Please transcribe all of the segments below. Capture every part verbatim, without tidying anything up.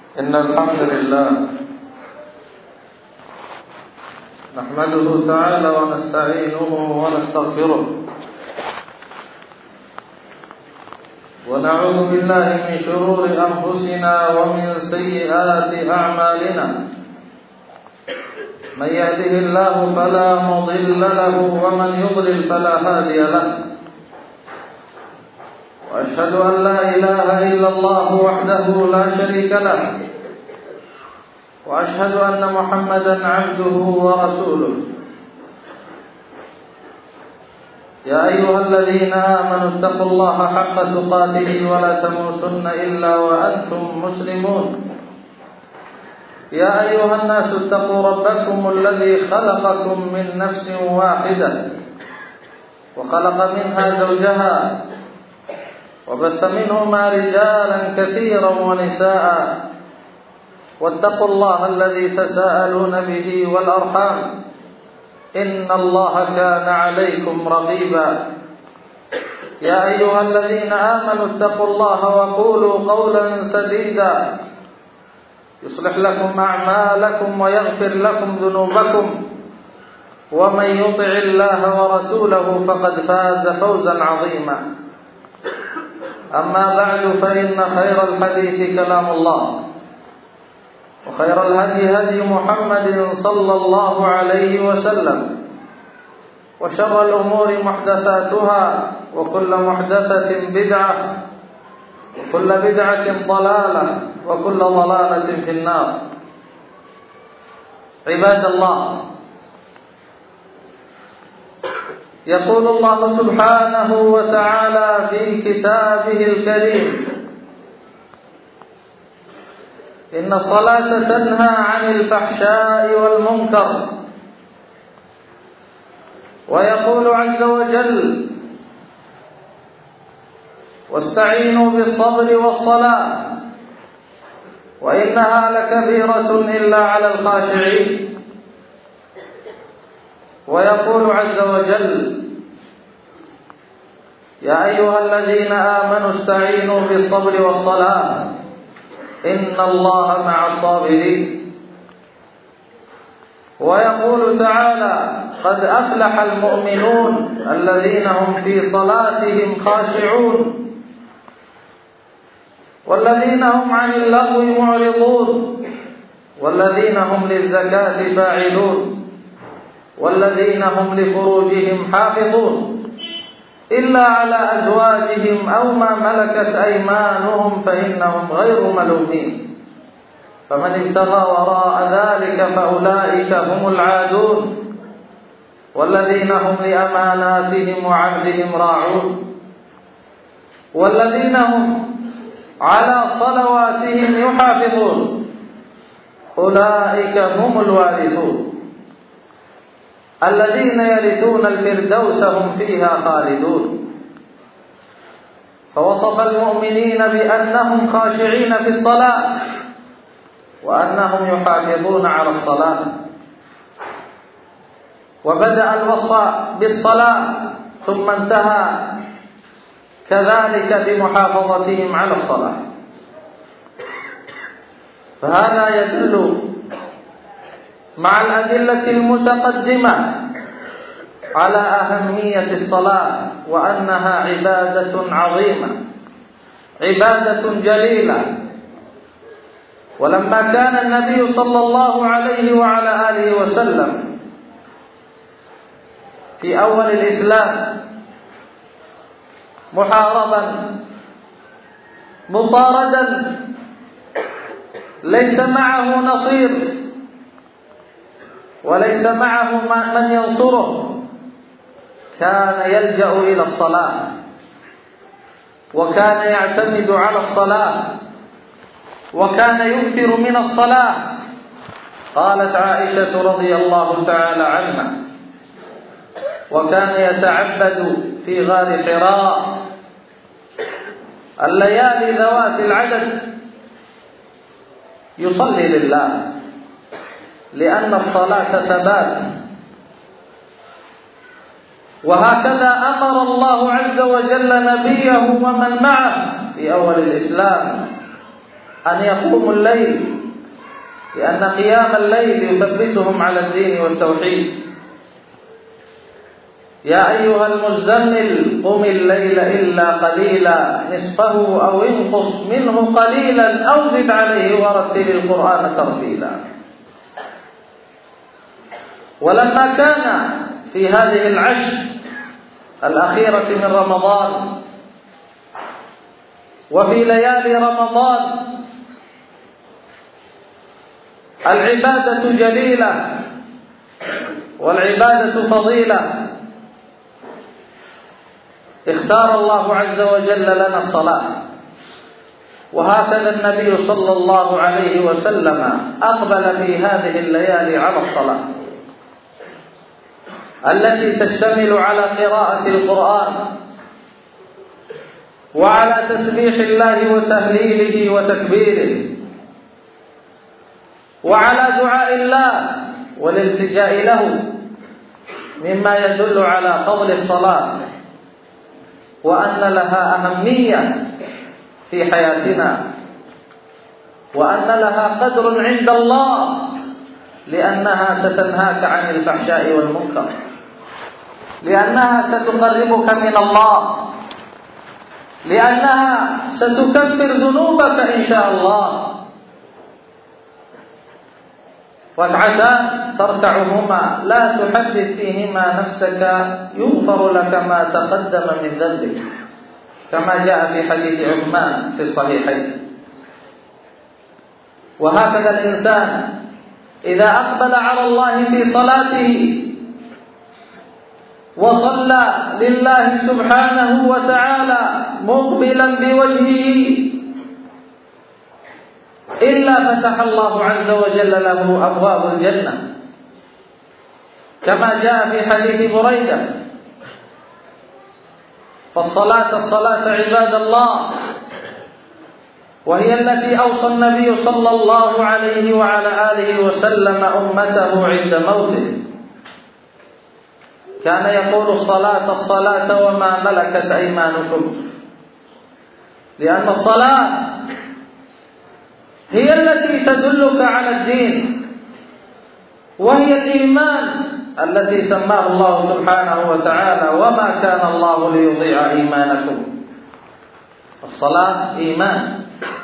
إن الحمد لله نحمده تعالى ونستعينه ونستغفره ونعوذ بالله من شرور أنفسنا ومن سيئات أعمالنا من يهده الله فلا مضل له ومن يضلل فلا هادي له وأشهد أن لا إله إلا الله وحده لا شريك له وأشهد أن محمدا عبده ورسوله يا أيها الذين آمنوا اتقوا الله حق تقاته ولا تموتن إلا وأنتم مسلمون يا أيها الناس اتقوا ربكم الذي خلقكم من نفس واحدة وخلق منها زوجها وبث منهما رجالا كثيرا ونساء واتقوا الله الذي تساءلون به والأرحام إن الله كان عليكم رقيبا يا أيها الذين آمنوا اتقوا الله وقولوا قولا سديدا يصلح لكم أعمالكم ويغفر لكم ذنوبكم ومن يطع الله ورسوله فقد فاز فوزا عظيما أما بعد فإن خير الحديث كلام الله وخير الهدي هدي محمد صلى الله عليه وسلم وشر الأمور محدثاتها وكل محدثة بدعة وكل بدعة ضلالة وكل ضلالة في النار عباد الله يقول الله سبحانه وتعالى في كتابه الكريم إن الصلاة تنهى عن الفحشاء والمنكر ويقول عز وجل واستعينوا بالصبر والصلاة وإنها لكبيرة إلا على الخاشعين ويقول عز وجل يا أيها الذين آمنوا استعينوا بالصبر والصلاة إن الله مع الصابرين ويقول تعالى قد أفلح المؤمنون الذين هم في صلاتهم خاشعون والذين هم عن اللغو معرضون والذين هم للزكاة فاعلون والذين هم لفروجهم حافظون إلا على أزواجهم أو ما ملكت أيمانهم فإنهم غير ملومين فمن ابتغى وراء ذلك فأولئك هم العادون والذين هم لأماناتهم وعهدهم راعون والذين هم على صلواتهم يحافظون أولئك هم الوارثون الذين يرثون الفردوس هم فيها خالدون فوصف المؤمنين بأنهم خاشعين في الصلاة وأنهم يحافظون على الصلاة وبدأ الوصف بالصلاة ثم انتهى كذلك بمحافظتهم على الصلاة فهذا يدل مع الأدلة المتقدمة على أهمية الصلاة وأنها عبادة عظيمة عبادة جليلة ولما كان النبي صلى الله عليه وعلى آله وسلم في أول الإسلام محاربا مطاردا ليس معه نصير وليس معه من ينصره كان يلجأ إلى الصلاة وكان يعتمد على الصلاة وكان يكثر من الصلاة قالت عائشة رضي الله تعالى عنها وكان يتعبد في غار حراء الليالي ذوات العدد يصلي لله لأن الصلاة ثبات وهكذا أمر الله عز وجل نبيه ومن معه في أول الإسلام أن يقوموا الليل، لأن قيام الليل يثبتهم على الدين والتوحيد. يا أيها المزمل قم الليل إلا قليلا نصفه أو انقص منه قليلا أو زد عليه ورتل القرآن ترتيلا. ولما كان في هذه العشر الأخيرة من رمضان وفي ليالي رمضان العبادة جليلة والعبادة فضيلة، اختار الله عز وجل لنا الصلاة، وهكذا النبي صلى الله عليه وسلم أقبل في هذه الليالي على الصلاة التي تشتمل على قراءة القرآن وعلى تسبيح الله وتهليله وتكبيره وعلى دعاء الله والالتجاء له، مما يدل على فضل الصلاة وأن لها أهمية في حياتنا وأن لها قدر عند الله، لأنها ستنهاك عن الفحشاء والمنكر، لأنها ستقربك من الله، لأنها ستكفر ذنوبك إن شاء الله. ركعتان تركعهما لا تحدث فيهما نفسك يغفر لك ما تقدم من ذنبك، كما جاء في حديث عثمان في الصحيحين. وهكذا الإنسان إذا أقبل على الله في صلاته وصلى لله سبحانه وتعالى مقبلا بوجهه إلا فتح الله عز وجل له أبواب الجنة، كما جاء في حديث بريدة. فالصلاة الصلاة عباد الله، وهي التي أوصى النبي صلى الله عليه وعلى آله وسلم أمته عند موته. كان يقول الصلاة الصلاة وما ملكت أيمانكم، لأن الصلاة هي التي تدلك على الدين، وهي الإيمان التي سماه الله سبحانه وتعالى وما كان الله ليضيع إيمانكم. الصلاة إيمان،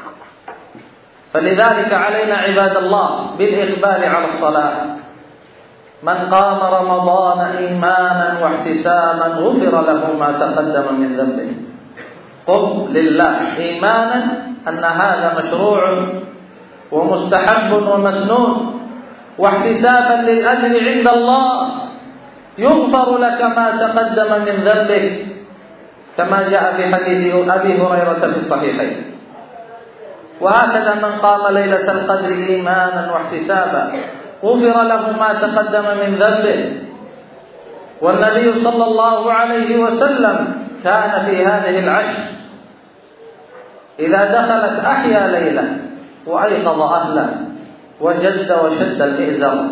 فلذلك علينا عباد الله بالإقبال على الصلاة. من قام رمضان إيمانا واحتسابا غفر له ما تقدم من ذنبه. قم لله إيمانا أن هذا مشروع ومستحب ومسنون، واحتسابا للأجر عند الله يغفر لك ما تقدم من ذنبك، كما جاء في حديث أبي هريرة في الصحيحين. وهكذا من قام ليلة القدر إيمانا واحتسابا غفر له ما تقدم من ذنبه. والنبي صلى الله عليه وسلم كان في هذه العشر إذا دخلت أحيا ليلة وأيقظ أهله وجد وشد المئزر.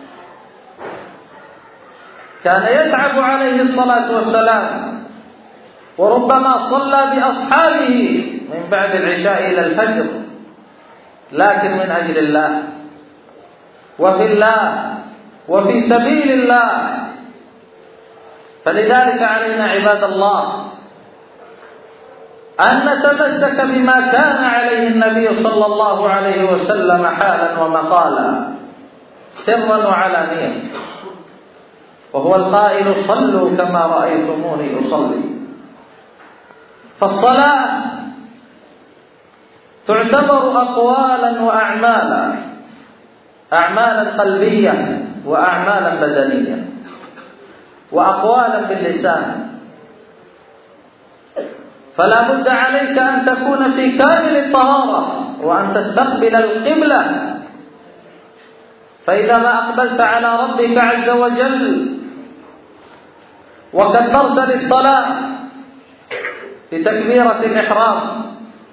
كان يتعب عليه الصلاة والسلام، وربما صلى بأصحابه من بعد العشاء إلى الفجر، لكن من أجل الله وفي الله وفي سبيل الله. فلذلك علينا عباد الله أن نتمسك بما كان عليه النبي صلى الله عليه وسلم حالا ومقالا، سرا وعلانيا، وهو القائل صلوا كما رأيتموني أصلي. فالصلاة تعتبر أقوالا وأعمالا، أعمالا قلبية وأعمالا بدنية، وأقوالا باللسان. فلا بد عليك أن تكون في كامل الطهارة وأن تستقبل القبلة. فإذا ما أقبلت على ربك عز وجل وكبرت للصلاة بتكبيرة الإحرام،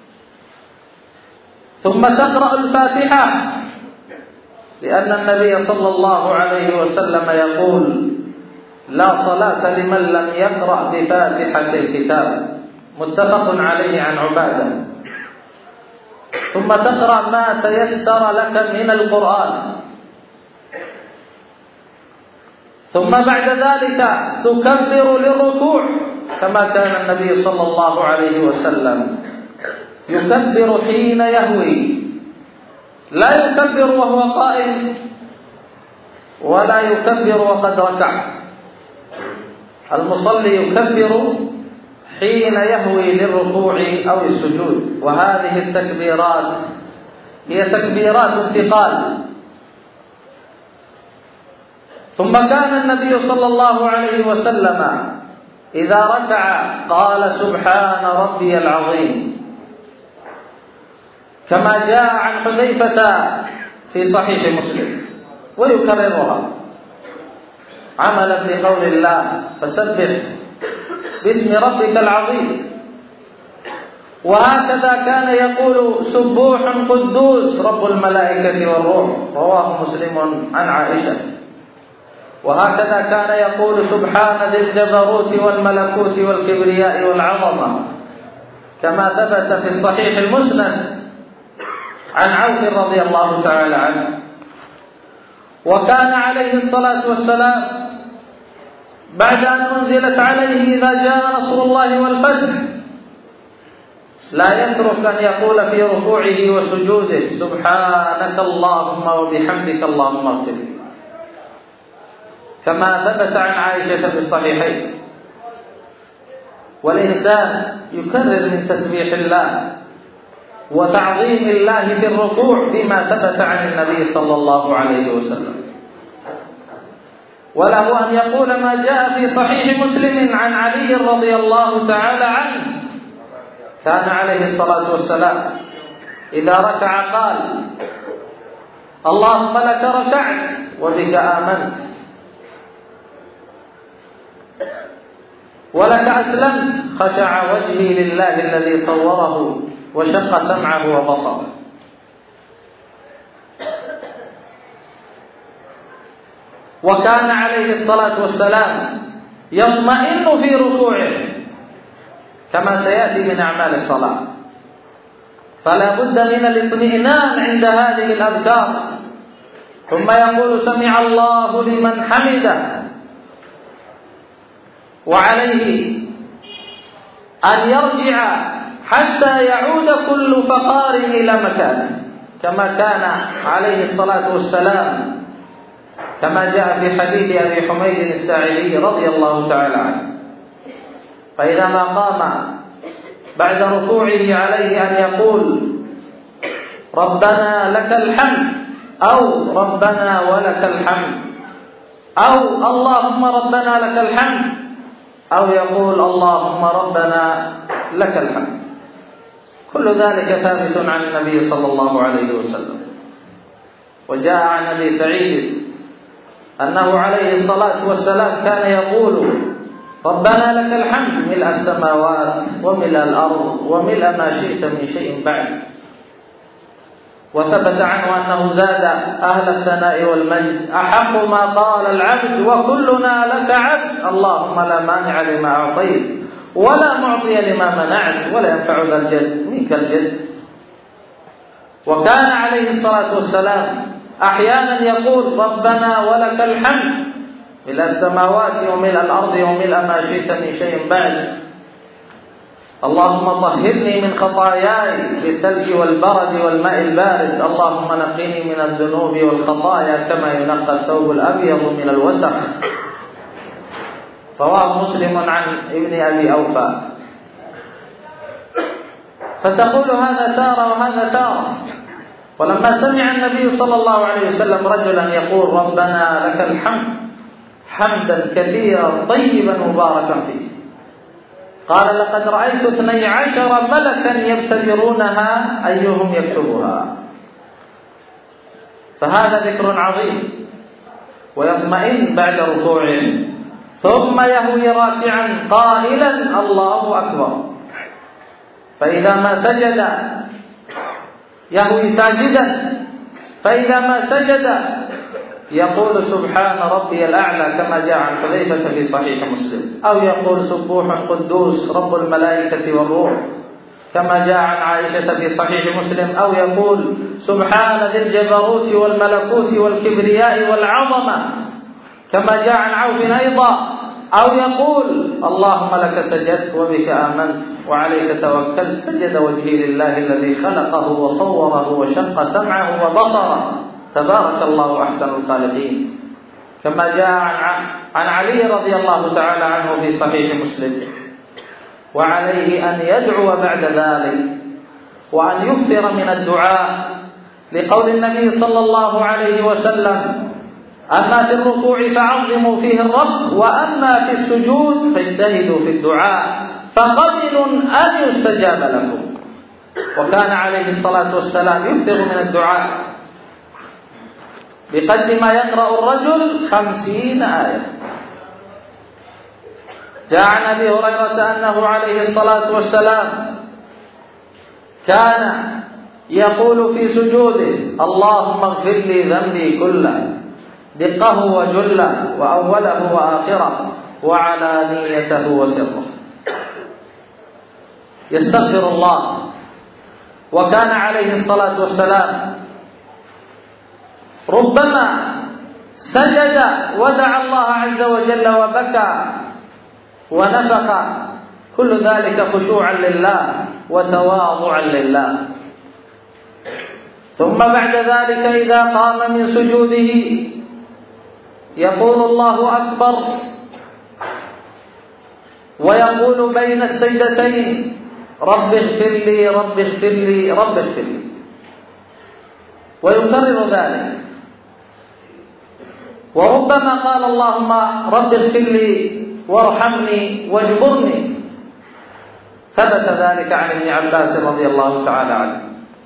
ثم تقرأ الفاتحة، لأن النبي صلى الله عليه وسلم يقول لا صلاة لمن لم يقرأ بفاتحة الكتاب، متفق عليه عن عبادة. ثم تقرأ ما تيسر لك من القرآن، ثم بعد ذلك تكبر للركوع كما كان النبي صلى الله عليه وسلم يكبر حين يهوي، لا يكبر وهو قائم ولا يكبر وقد ركع. المصلي يكبر حين يهوي للركوع أو السجود، وهذه التكبيرات هي تكبيرات انتقال. ثم كان النبي صلى الله عليه وسلم إذا ركع قال سبحان ربي العظيم، كما جاء عن حذيفة في صحيح مسلم، ويكررها عملا بقول الله فسبح باسم ربك العظيم. وهكذا كان يقول سبوح قدوس رب الملائكة والروح، رواه مسلم عن عائشة. وهكذا كان يقول سبحان ذي الجبروت والملكوت والكبرياء والعظمة، كما ثبت في الصحيح المسند عن عوف رضي الله تعالى عنه. وكان عليه الصلاة والسلام بعد أن أنزلت عليه إذا جاء نصر الله والفتح لا يترك أن يقول في ركوعه وسجوده سبحانك اللهم وبحمدك اللهم اغفر لي، كما ثبت عن عائشة في الصحيحين. والإنسان يكرر من تسبيح الله وتعظيم الله في الركوع بما ثبت عن النبي صلى الله عليه وسلم. وله أن يقول ما جاء في صحيح مسلم عن علي رضي الله تعالى عنه، كان عليه الصلاة والسلام إذا ركع قال اللهم لك ركعت وبك آمنت ولك أسلمت، خشع وجهي لله الذي صوره وشق سمعه وبصره. وكان عليه الصلاة والسلام يطمئن في ركوعه كما سيأتي من أعمال الصلاة، فلا بد من الاطمئنان عند هذه الأذكار. ثم يقول سمع الله لمن حمده، وعليه أن يرجع حتى يعود كل فقار إلى مكانه كما كان عليه الصلاة والسلام، كما جاء في حديث أبي حميد الساعدي رضي الله تعالى عنه. فإذا ما قام بعد ركوعه عليه أن يقول ربنا لك الحمد أو ربنا ولك الحمد أو اللهم ربنا لك الحمد أو يقول اللهم ربنا لك الحمد. كل ذلك ثابت عن النبي صلى الله عليه وسلم. وجاء عن أبي سعيد أنه عليه الصلاة والسلام كان يقول ربنا لك الحمد ملء السماوات وملء الأرض وملء ما شئت من شيء بعد. وثبت عنه أنه زاد أهل الثناء والمجد أحق ما قال العبد وكلنا لك عبد، اللهم لا مانع لما أعطيت ولا معطي لما منعت ولا ينفع ذا الجد منك الجد. وكان عليه الصلاة والسلام أحيانا يقول ربنا ولك الحمد ملء السماوات وملء الأرض وملء ما شئت من شيء بعد، اللهم طهرني من خطاياي بالثلج والبرد والماء البارد، اللهم نقني من الذنوب والخطايا كما ينقى الثوب الأبيض من الوسخ. رواه مسلم عن ابن أبي أوفى. فتقول هذا تارة وهذا تارة. ولما سمع النبي صلى الله عليه وسلم رجلا يقول ربنا لك الحمد حمدا كثيرا طيبا مباركا فيه، قال لقد رأيت اثني عشر ملكا يبتدرونها أيهم يكتبها. فهذا ذكر عظيم. ويطمئن بعد ركوعه ثم يهوي راكعا قائلا الله أكبر. فإذا ما سجد يهوي ساجدا، فإذا ما سجد يقول سبحان ربي الأعلى كما جاء عن حذيفة في صحيح مسلم، أو يقول سبوح قدوس رب الملائكة والروح، كما جاء عن عائشة في صحيح مسلم، أو يقول سبحان ذي الجبروت والملكوت والكبرياء والعظمة كما جاء عن عوف أيضا، أو يقول اللهم لك سجدت وبك آمنت وعليك توكلت، سجد وجهي لله الذي خلقه وصوره وشق سمعه وبصره، تبارك الله أحسن الخالقين. كما جاء عن عن علي رضي الله تعالى عنه في صحيح مسلم، وعليه أن يدعو بعد ذلك وأن يكثر من الدعاء، لقول النبي صلى الله عليه وسلم أما في الركوع فعظموا فيه الرب، وأما في السجود فاجتهدوا في الدعاء فقبل أن يستجاب لكم. وكان عليه الصلاة والسلام يكثر من الدعاء بقدر ما يقرأ الرجل خمسين آية. جاء عن أبي هريرة أنه عليه الصلاة والسلام كان يقول في سجوده اللهم اغفر لي ذنبي كله دقه وجله وأوله وآخره وعلانيته وسره، يستغفر الله. وكان عليه الصلاة والسلام ربما سجد ودعا الله عز وجل وبكى ونفخ، كل ذلك خشوعا لله وتواضعا لله. ثم بعد ذلك إذا قام من سجوده يقول الله أكبر، ويقول بين السجدتين رب اغفر لي رب اغفر لي رب اغفر لي، ويكرر ذلك. وربما قال اللهم رب اغفر لي وارحمني واجبرني، ثبت ذلك عن ابن عباس رضي الله تعالى عنه.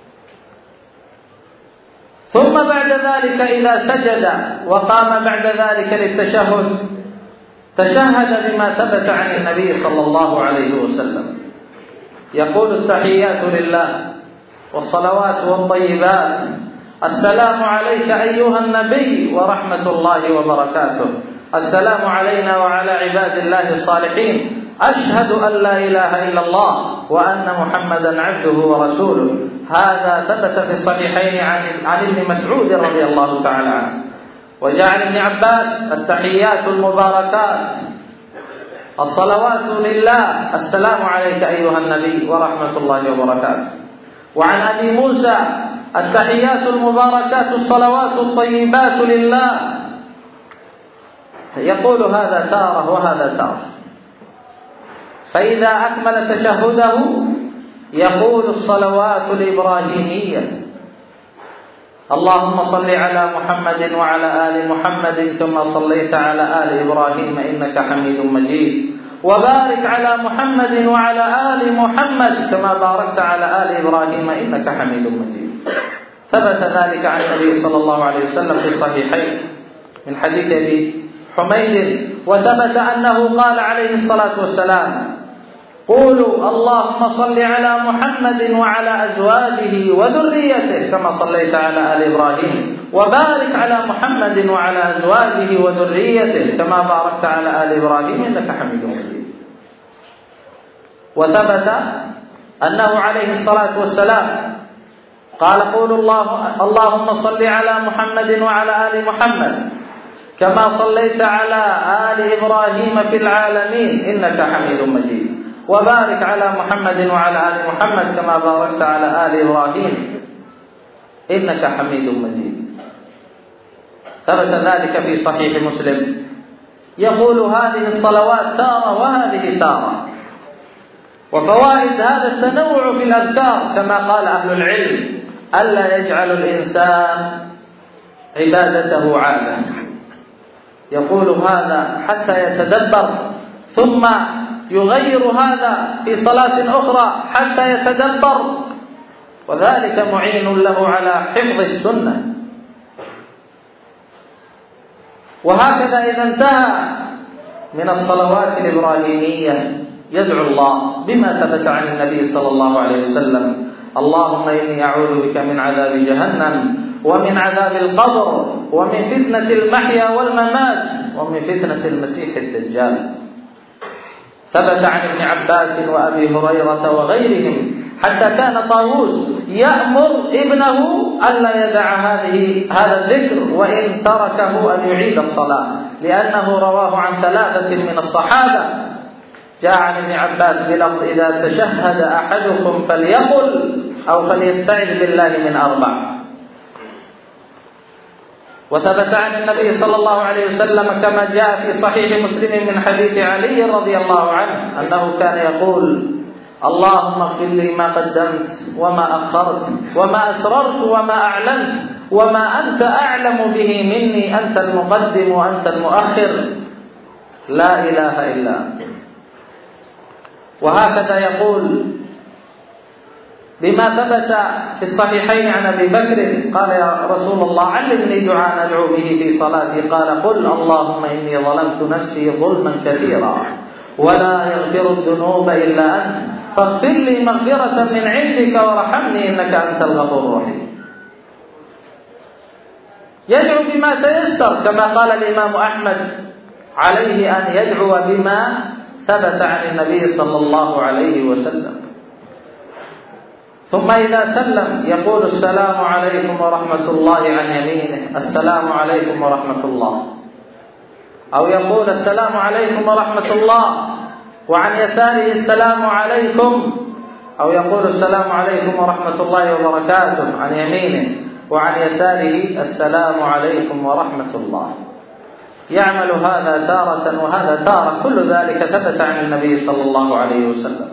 ثم بعد ذلك إذا سجد وقام بعد ذلك للتشهد تشهد بما ثبت عن النبي صلى الله عليه وسلم، يقول التحيات لله والصلوات والطيبات السلام عليك أيها النبي ورحمة الله وبركاته، السلام علينا وعلى عباد الله الصالحين، أشهد أن لا إله إلا الله وأن محمدا عبده ورسوله. هذا ثبت في الصحيحين عن عن ابن مسعود رضي الله تعالى عنه. وجاء عن ابن عباس التحيات المباركات الصلوات لله السلام عليك أيها النبي ورحمة الله وبركاته. وعن أبي موسى التحيات المباركات الصلوات الطيبات لله، يقول هذا تارة وهذا تارة. فإذا أكمل تشهده يقول الصلوات الإبراهيمية اللهم صل على محمد وعلى آل محمد كما صليت على آل إبراهيم إنك حميد مجيد، وبارك على محمد وعلى آل محمد كما باركت على آل إبراهيم إنك حميد مجيد. ثبت ذلك عن النبي صلى الله عليه وسلم في الصحيحين من حديث أبي حميد، وثبت أنه قال عليه الصلاة والسلام قولوا اللهم صل على محمد وعلى أزواجه وذريته كما صليت على آل إبراهيم، وبارك على محمد وعلى أزواجه وذريته كما باركت على آل إبراهيم إنك حميد مجيد. وثبت أنه عليه الصلاة والسلام قال قولوا الله اللهم صل على محمد وعلى آل محمد كما صليت على آل إبراهيم في العالمين إنك حميد مجيد، وبارك على محمد وعلى آل محمد كما باركت على آل إبراهيم إنك حميد مجيد. ثبت ذلك في صحيح مسلم. يقول هذه الصلوات تارة وهذه تارة. وفوائد هذا التنوع في الأذكار كما قال أهل العلم ألا يجعل الإنسان عبادته عادة، يقول هذا حتى يتدبر، ثم يغير هذا في صلاة أخرى حتى يتدبر، وذلك معين له على حفظ السنة. وهكذا إذا انتهى من الصلوات الإبراهيمية يدعو الله بما ثبت عن النبي صلى الله عليه وسلم اللهم إني أعوذ بك من عذاب جهنم ومن عذاب القبر ومن فتنة المحيا والممات ومن فتنة المسيح الدجال. ثبت عن ابن عباس وأبي هريرة وغيرهم حتى كان طاووس يأمر ابنه ألا يدع هذه هذا الذكر، وإن تركه أن يعيد الصلاة، لأنه رواه عن ثلاثة من الصحابة. جاء عن ابن عباس بلفظ: إذا تشهد أحدكم فليقل أو فليستعذ بالله من أربع. وثبت عن النبي صلى الله عليه وسلم كما جاء في صحيح مسلم من حديث علي رضي الله عنه أنه كان يقول: اللهم اغفر لي ما قدمت وما أخرت وما أسررت وما أعلنت وما أنت أعلم به مني، أنت المقدم وأنت المؤخر، لا إله إلا أنت. وهكذا يقول بما ثبت في الصحيحين عن أبي بكر قال: يا رسول الله علمني دعاء أدعو به في صلاتي. قال: قل اللهم إني ظلمت نفسي ظلما كثيرا ولا يغفر الذنوب إلا أنت فاغفر لي مغفرة من عندك وارحمني إنك أنت الغفور الرحيم. يدعو بما تيسر، كما قال الإمام أحمد: عليه أن يدعو بما ثبت عن النبي صلى الله عليه وسلم. ثم إذا سلم يقول: السلام عليكم ورحمة الله، عن يمينه: السلام عليكم ورحمة الله. أو يقول: السلام عليكم ورحمة الله، وعن يساره: السلام عليكم. أو يقول: السلام عليكم ورحمة الله وبركاته، عن يمينه، وعن يساره: السلام عليكم ورحمة الله. يعمل هذا تارة وهذا تارة، كل ذلك ثبت عن النبي صلى الله عليه وسلم.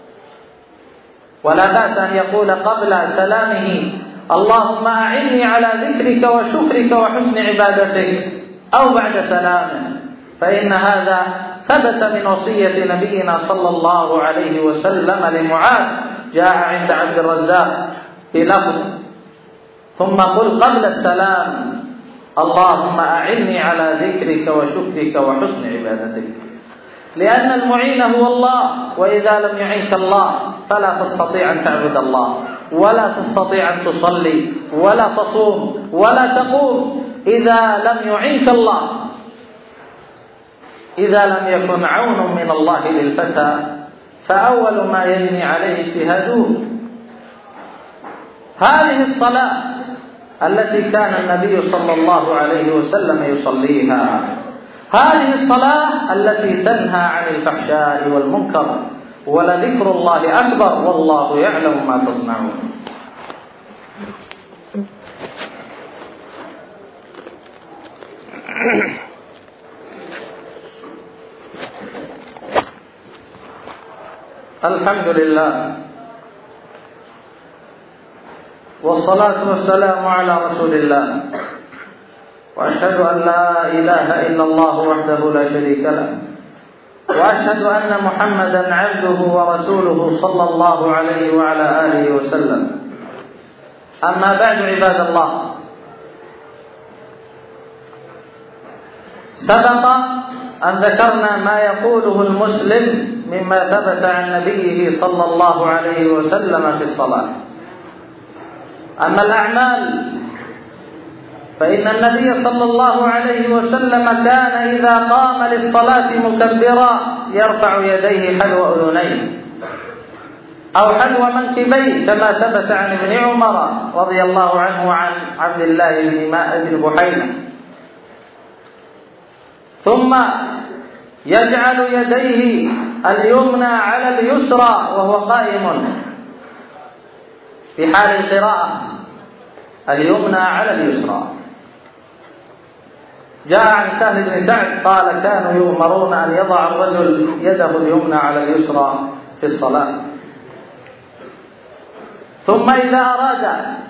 ولا بأس أن يقول قبل سلامه: اللهم أعني على ذكرك وشكرك وحسن عبادتك، أو بعد سلامه، فإن هذا ثبت من وصية نبينا صلى الله عليه وسلم لمعاذ، جاء عند عبد الرزاق بلفظ: ثم قل قبل السلام: اللهم أعني على ذكرك وشكرك وحسن عبادتك. لأن المعين هو الله، وإذا لم يعينك الله فلا تستطيع أن تعبد الله، ولا تستطيع أن تصلي ولا تصوم ولا تقوم إذا لم يعينك الله، إذا لم يكن عون من الله للفتى فأول ما يجني عليه اجتهاده. هذه الصلاة التي كان النبي صلى الله عليه وسلم يصليها، هذه الصلاة التي تنهى عن الفحشاء والمنكر، ولذكر الله أكبر والله يعلم ما تصنعون. الحمد لله والصلاة والسلام على رسول الله، وأشهد أن لا إله إلا الله وحده لا شريك له، وأشهد أن محمدا عبده ورسوله صلى الله عليه وعلى آله وسلم. أما بعد، عباد الله، سبق أن ذكرنا ما يقوله المسلم مما ثبت عن نبيه صلى الله عليه وسلم في الصلاة. أما الأعمال فإن النبي صلى الله عليه وسلم كان إذا قام للصلاة مكبرا يرفع يديه حذو أذنيه أو حذو منكبيه، كما ثبت عن ابن عمر رضي الله عنه وعن عبد الله بن بحينة. ثم يجعل يديه اليمنى على اليسرى وهو قائم في حال القراءة، اليمنى على اليسرى. جاء عن سهل بن سعد قال: كانوا يؤمرون أن يضع الرجل يده اليمنى على اليسرى في الصلاة. ثم إذا أراد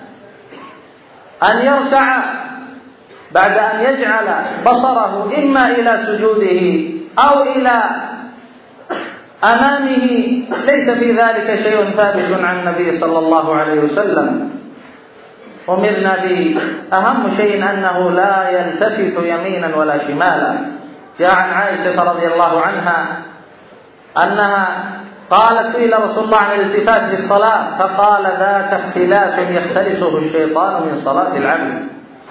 أن يركع بعد أن يجعل بصره إما إلى سجوده أو إلى أمامه، ليس في ذلك شيء ثابت عن النبي صلى الله عليه وسلم. أمرنا به أهم شيء أنه لا يلتفت يمينا ولا شمالا. جاء عن عائشة رضي الله عنها أنها قالت: سئل رسول الله عن الالتفات في الصلاة فقال: ذاك اختلاس يختلسه الشيطان من صلاة العبد.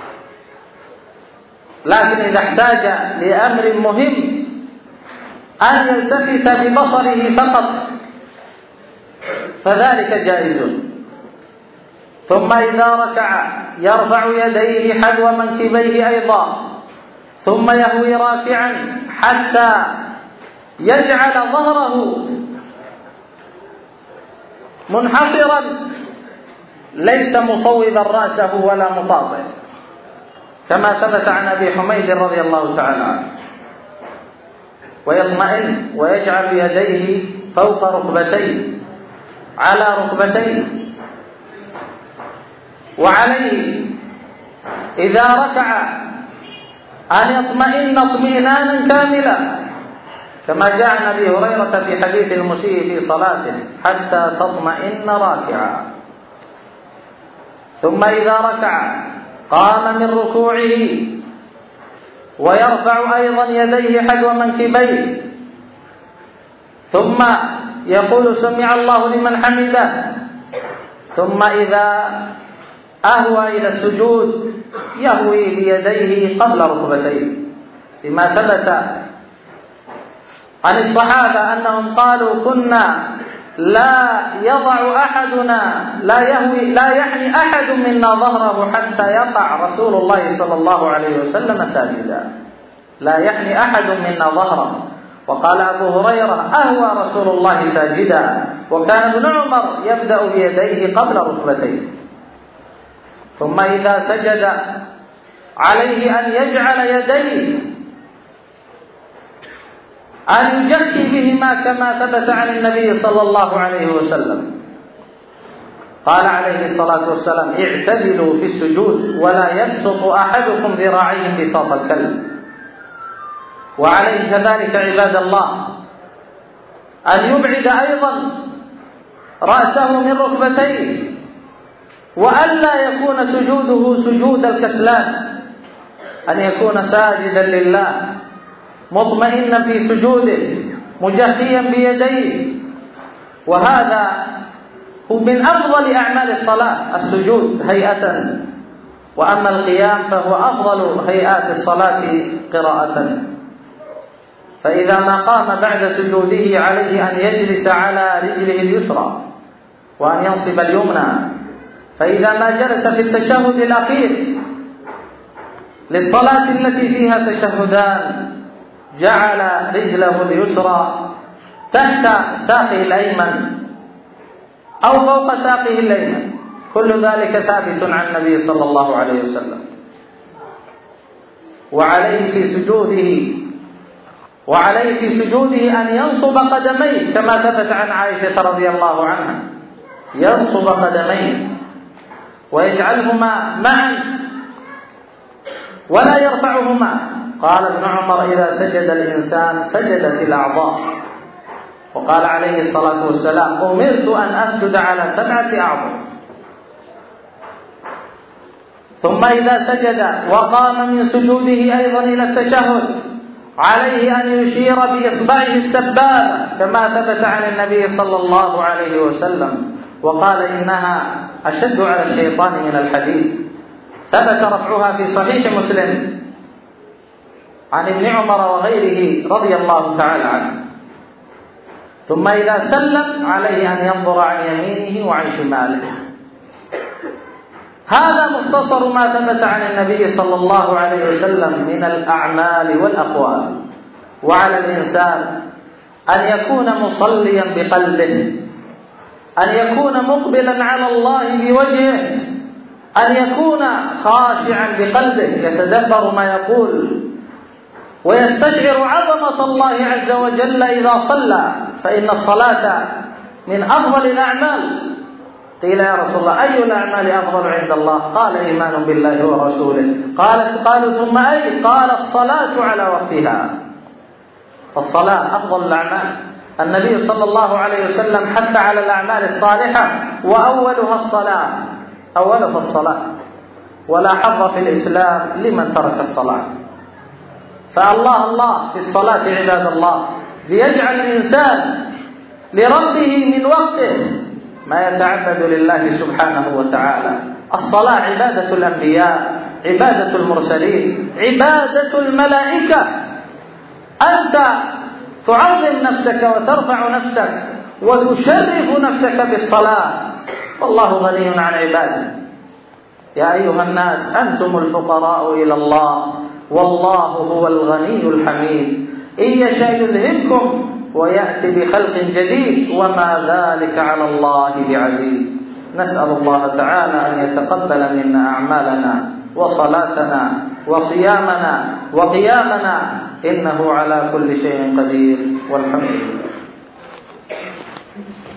لكن إذا احتاج لأمر مهم أن يلتفت ببصره فقط فذلك جائز. ثم إذا ركع يرفع يديه حذو منكبيه أيضا، ثم يهوي راكعا حتى يجعل ظهره منحصرا ليس مصوبا رأسه ولا مطاطئ، كما ثبت عن أبي حميد رضي الله تعالى عنه، ويطمئن ويجعل يديه فوق ركبتيه على ركبتيه. وعليه إذا ركع أن يطمئن اطمئنانا كاملا، كما جاء عن أبي هريرة في حديث المسيء في صلاته: حتى تطمئن راكعا. ثم إذا ركع قام من ركوعه ويرفع أيضا يديه حذو منكبيه، ثم يقول: سمع الله لمن حمده. ثم إذا أهوى إلى السجود يهوي بيديه قبل ركبتيه، لما ثبت عن الصحابة أنهم قالوا: كنا لا يضع أحدنا لا يهوي لا يحني أحد منا ظهره حتى يقع رسول الله صلى الله عليه وسلم ساجدا. لا يحني أحد منا ظهره. وقال أبو هريرة: أهوى رسول الله ساجدا، وكان ابن عمر يبدأ بيديه قبل ركبتيه. ثم إذا سجد عليه أن يجعل يديه أن يجكي بهما، كما ثبت عن النبي صلى الله عليه وسلم. قال عليه الصلاة والسلام: اعتدلوا في السجود ولا يبسط أحدكم ذراعيه بساط الكلب. وعليه كذلك عباد الله أن يبعد أيضا رأسه من ركبتيه، وألا يكون سجوده سجود الكسلان، أن يكون ساجدا لله مطمئنا في سجوده مجهيا بيديه. وهذا هو من أفضل أعمال الصلاة، السجود هيئة، وأما القيام فهو أفضل هيئات الصلاة قراءة. فإذا ما قام بعد سجوده عليه أن يجلس على رجله اليسرى وأن ينصب اليمنى. فإذا ما جلس في التشهد الأخير للصلاة التي فيها تشهدان جعل رجله اليسرى تحت ساقه الأيمن أو فوق ساقه الأيمن. كل ذلك ثابت عن النبي صلى الله عليه وسلم. وعليه في سجوده وعليه في سجوده أن ينصب قدميه، كما ثبت عن عائشة رضي الله عنها: ينصب قدميه ويجعلهما معا ولا يرفعهما. قال ابن عمر: إذا سجد الإنسان سجدت الأعضاء. وقال عليه الصلاة والسلام: أمرت أن أسجد على سبعة أعضاء. ثم إذا سجد وقام من سجوده أيضا إلى التشهد عليه أن يشير بإصبعه السبابة، كما ثبت عن النبي صلى الله عليه وسلم، وقال: إنها أشد على الشيطان من الحديد. ثبت رفعها في صحيح مسلم عن ابن عمر وغيره رضي الله تعالى عنه. ثم إذا سلم عليه أن ينظر عن يمينه وعن شماله. هذا مختصر ما ثبت عن النبي صلى الله عليه وسلم من الأعمال والأقوال. وعلى الإنسان أن يكون مصليا بقلبه، أن يكون مقبلا على الله بوجهه، أن يكون خاشعا بقلبه يتدبر ما يقول ويستشعر عظمة الله عز وجل إذا صلى، فإن الصلاة من أفضل الأعمال. قيل: يا رسول الله، أي الأعمال أفضل عند الله؟ قال: إيمان بالله ورسوله. قالت قالوا: ثم أي؟ قال: الصلاة على وقتها. فالصلاة أفضل الأعمال. النبي صلى الله عليه وسلم حث على الأعمال الصالحة، وأولها الصلاة، أولها الصلاة، ولا حظ في الإسلام لمن ترك الصلاة. فالله الله في الصلاة عباد الله ليجعل الإنسان لربه من وقته ما يتعبد لله سبحانه وتعالى. الصلاة عبادة الأنبياء، عبادة المرسلين، عبادة الملائكة. أنت تعظم نفسك وترفع نفسك وتشرف نفسك بالصلاة، والله غني عن عباده. يا أيها الناس أنتم الفقراء إلى الله والله هو الغني الحميد، إن يشاء يذهبكم ويأتي بخلق جديد وما ذلك على الله بعزيز. نسأل الله تعالى أن يتقبل منا أعمالنا وصلاتنا وصيامنا وقيامنا، إنه على كل شيء قدير، والحمد لله.